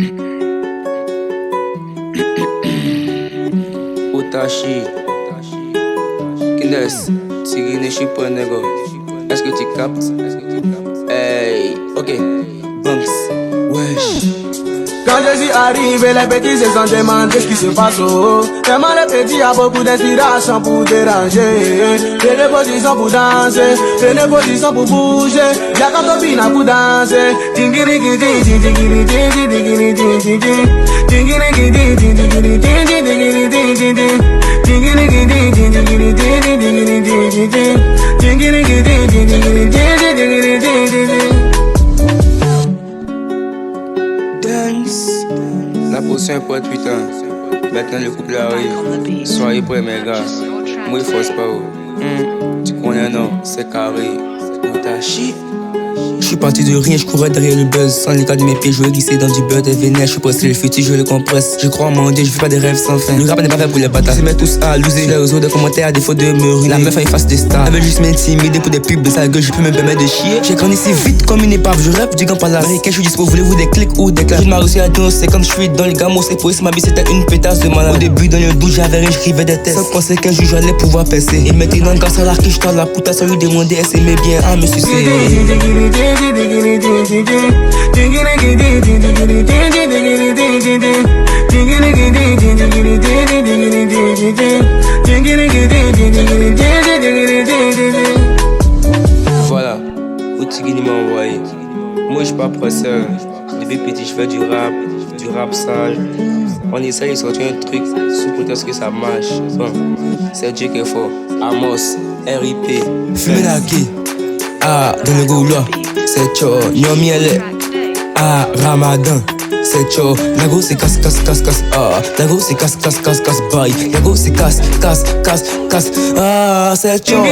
Otashi, Kindes, Tigine Chiponego. Est-ce que tu captes? Hey, ok, Banks, wesh. Quand je suis arrivé, les petits se sont demandé ce qui se passe. Tellement les petits a beaucoup d'inspiration pour déranger. Prenez position pour danser, prenez position pour bouger. Y'a quand on vient pour danser. La potion est prête, putain. Maintenant le couple arrive. Soyez prêts, mes gars. Moi, il force pas. Tu connais, non? C'est carré. Otashi. Je suis parti de rien, je courais derrière le buzz. Sans l'écart de mes pieds, je glissé dans du beurre. Des vénères, je suis pressé le futur, je le compresse. Je crois en mon Dieu, je fais pas des rêves sans fin. Le rap n'est pas fait pour les bâtards. Ils se mettent tous à loser. Les réseaux de commentaires à défaut de me ruiner. La meuf a une face de star. Elle veut juste m'intimider pour des pubs de sa gueule, je peux me permettre de chier. J'ai grandi si vite comme une épave. Je rêve du gant par la réque. Je suis dispo, voulez-vous des clics ou des claques? Je m'ai réussi à danser quand je suis dans les gamos. C'est pour ça ma vie c'était une pétasse de malade. Au début dans le douche, j'avais rien, j'écrivais des tests. Sans penser qu'un jour j'allais pouvoir percer. Et maintenant, grâce à l'arc, je tends la puta sans lui demander, elle s'aimait bien à me sucer. Voilà, Outigini m'a envoyé. Moi je suis pas presseur. Depuis petit je fais du rap sage. On essaye de sortir un truc sous prétexte que ça marche. Bon, c'est Dieu qui est fort. Amos, RIP. Fumenaki, ah, dans le gouloir. C'est chaud, Nyomiele, ah, Ramadan. C'est chaud, Nago c'est casse, ah, Nago c'est casse, bye. Nago c'est casse, ah, c'est chaud.